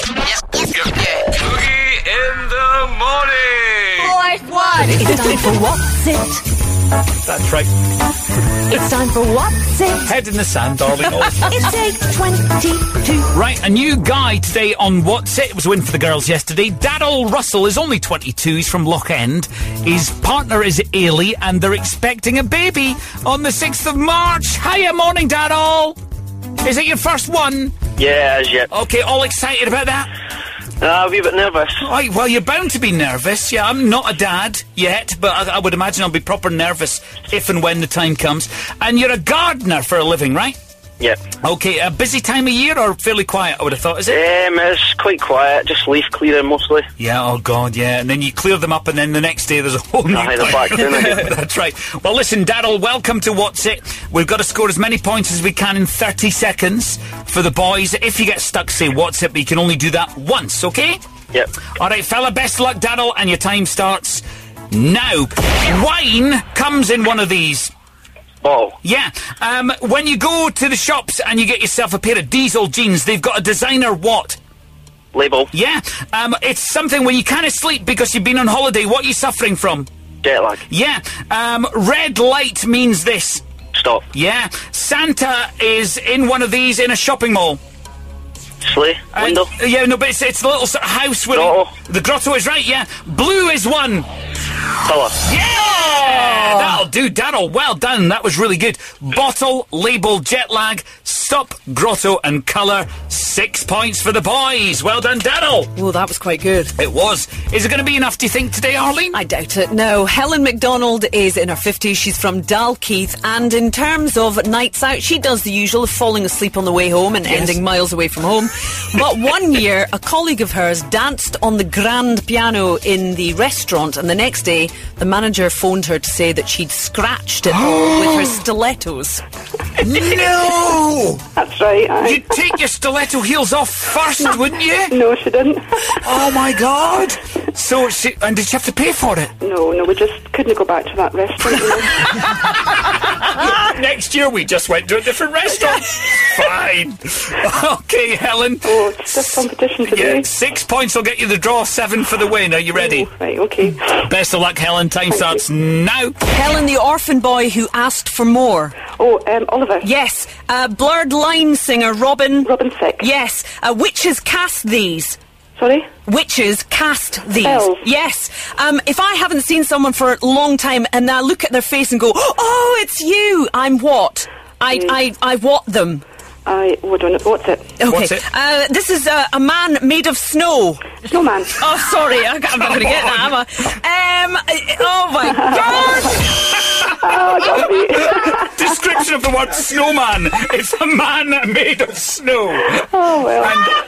Boogie in the morning. Fourth one. It's time for What's It? That's right. It's time for What's It? Head in the sand, darling. It's 8:22. Right, a new guy today on What's It. It was a win for the girls yesterday. Daryl Russell is only 22. He's from Loch End. His partner is Ailey, and they're expecting a baby on the 6th of March. Hiya, morning, Daryl. Is it your first one? Yeah, as yet. Okay, all excited about that? A wee bit nervous. Right, well, you're bound to be nervous. Yeah, I'm not a dad yet, but I would imagine I'll be proper nervous if and when the time comes. And you're a gardener for a living, right? Yep. Okay, a busy time of year or fairly quiet, I would have thought, is it? It's quite quiet, just leaf clearing mostly. Yeah, oh God, yeah. And then you clear them up and then the next day there's a whole new They're back down again. That's right. Well, listen, Daryl, welcome to What's It. We've got to score as many points as we can in 30 seconds for the boys. If you get stuck, say What's It, but you can only do that once, okay? Yep. All right, fella, best luck, Daryl, and your time starts now. Wine comes in one of these. Bottle. Yeah. When you go to the shops and you get yourself a pair of Diesel jeans, they've got a designer what? Label. Yeah. It's something when you can't sleep because you've been on holiday. What are you suffering from? Jet lag. Yeah. Red light means this. Stop. Yeah. Santa is in one of these in a shopping mall. Sleigh. Window. Yeah, no, but it's the little sort of house with Grotto. the grotto is right, yeah. Blue is one. Colour. Yeah! That'll do, Daryl. Well done. That was really good. Bottle, label, jet lag, stop, grotto, and colour. 6 points for the boys. Well done, Daryl. Oh, that was quite good. It was. Is it going to be enough, do you think, today, Arlene? I doubt it, no. Helen McDonald is in her 50s. She's from Dalkeith. And in terms of nights out, she does the usual of falling asleep on the way home and ending miles away from home. But one year, a colleague of hers danced on the grand piano in the restaurant, and the next day, the manager phoned her to say that she'd scratched it all with her stilettos. No! That's right, aye. You'd take your stiletto heels off first, wouldn't you? No, she didn't. Oh, my God. So, and did she have to pay for it? No, we just couldn't go back to that restaurant. Next year, we just went to a different restaurant. Fine. Okay, Helen. Oh, it's just competition today. Yeah, 6 points will get you the draw, 7 for the win. Are you ready? Oh, right, okay. Best of luck, Helen. Time starts now. Helen, the orphan boy who asked for more. Oh, Oliver. Yes. Blurred line singer Robin. Robin Thicke. Yes. Witches cast these. Sorry? Witches cast these. Spells. Yes. If I haven't seen someone for a long time and I look at their face and go, oh, it's you, I'm what? I what them. I don't know. What's it? Okay. What's it? This is a man made of snow. Snowman. Oh, sorry, I'm not going to get that, am I? Oh, my God. Oh, don't be. Description of the word snowman. It's a man made of snow. Oh, well.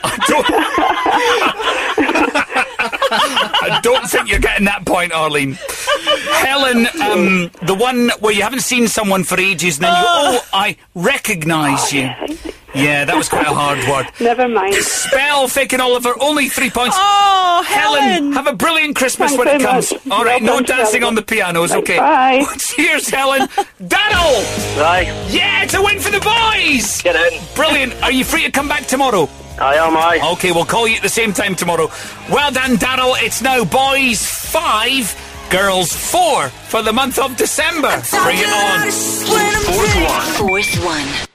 I don't think you're getting that point, Arlene. Helen, the one where you haven't seen someone for ages and then you, I recognise you. Yeah, that was quite a hard word. Never mind. Spell, Thick and Oliver, only 3 points. Oh, Helen. Have a brilliant Christmas Thanks when it very comes. much. All right, Well no done, dancing Helen. on the pianos, okay? Bye. Cheers, Helen. Daryl! Aye. Yeah, it's a win for the boys! Get in. Brilliant. Are you free to come back tomorrow? I am, aye. Okay, we'll call you at the same time tomorrow. Well done, Daryl. It's now boys 5, girls 4 for the month of December. Bring it on. Fourth one. Fourth one.